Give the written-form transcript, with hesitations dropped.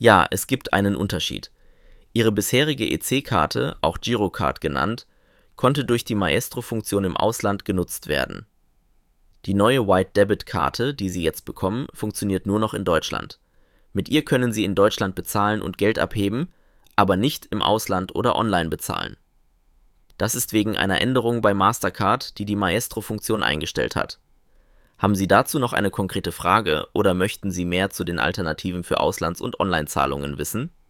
Ja, es gibt einen Unterschied. Ihre bisherige EC-Karte, auch Girocard genannt, konnte durch die Maestro-Funktion im Ausland genutzt werden. Die neue White-Debit-Karte, die Sie jetzt bekommen, funktioniert nur noch in Deutschland. Mit ihr können Sie in Deutschland bezahlen und Geld abheben, aber nicht im Ausland oder online bezahlen. Das ist wegen einer Änderung bei Mastercard, die die Maestro-Funktion eingestellt hat. Haben Sie dazu noch eine konkrete Frage oder möchten Sie mehr zu den Alternativen für Auslands- und Online-Zahlungen wissen?